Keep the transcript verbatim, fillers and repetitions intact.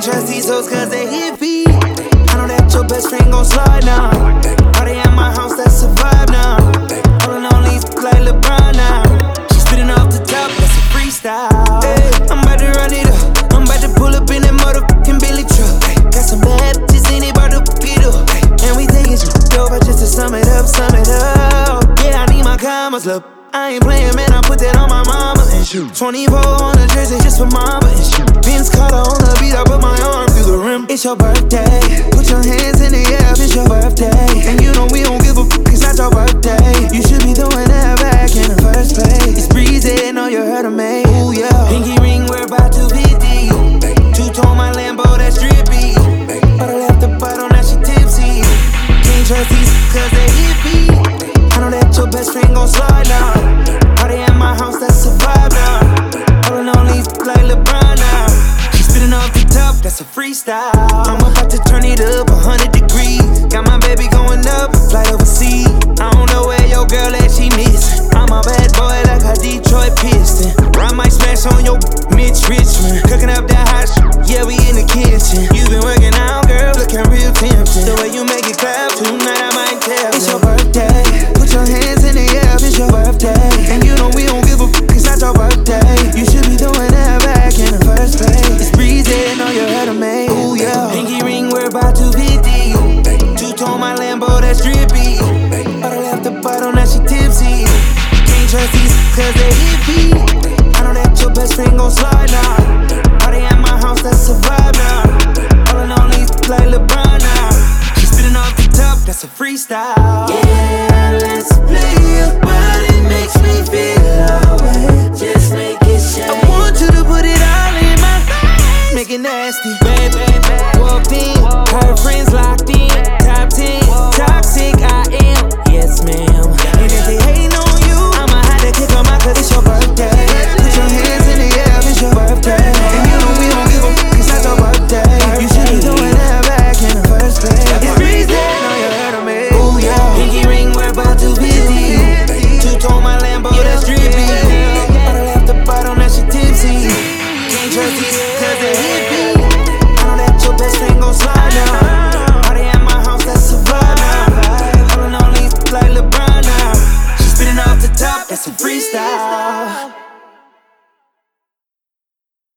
Can't trust these hoes cause they hippie. I know that your best friend gon' slide now. Party at my house, that's a vibe now. Holding on these like LeBron now. She spitting off the top, that's a freestyle. Hey, I'm about to run it up. I'm about to pull up in that motherfucking Billy truck. Hey, got some bad bitches in it, about to beat up. Hey, and we taking shit over just to sum it up, sum it up. Yeah, I need my commas, look. I ain't playing, man, I put that on my mama and shoot. twenty-four on the jersey just for mama and shoot. Vince Carter on the beat, I put my arm through the rim. It's your birthday, put your hands in the air, it's your birthday. And you know we don't give a fuck, it's not your birthday. You should be doing that back in the first place. It's breezy, know you heard of me. Ooh, yeah. Pinky ring, we're about two fifty. Two-tone my Lambo, that's drippy. But I left the bottle, now she tipsy. Can't trust these cause they hippie. I know that your best friend gon' slide now. Party at my house, that's a vibe now. Holding on these like LeBron now. She spitting off the top, that's a freestyle. I'm about to turn it up a hundred degrees. Got my baby going up, flight overseas. I don't know where your girl at, she missing. I'm a bad boy like a Detroit Piston. I might smash on your Mitch Richmond. Cooking up that hot shit, yeah, we in the kitchen. You been working out, girl, looking real tempting. The way you make it clap, tonight I might tell. It's your birthday, put your hands in the air, it's your birthday. And you know we don't give a fuck, it's not your birthday. You should be doing that back in the first place. It's breezy, know you heard of me. Ooh, yeah. Pinky ring, we're about two fifty. Two-tone my Lambo, that's drippy. But I left the bottle, now she tipsy. Can't trust these cause they hippie. I know that your best friend gon' slide now. Party at my house, that's a vibe now. Holding on these like LeBron now. She spitting off the top, that's a freestyle. Yeah.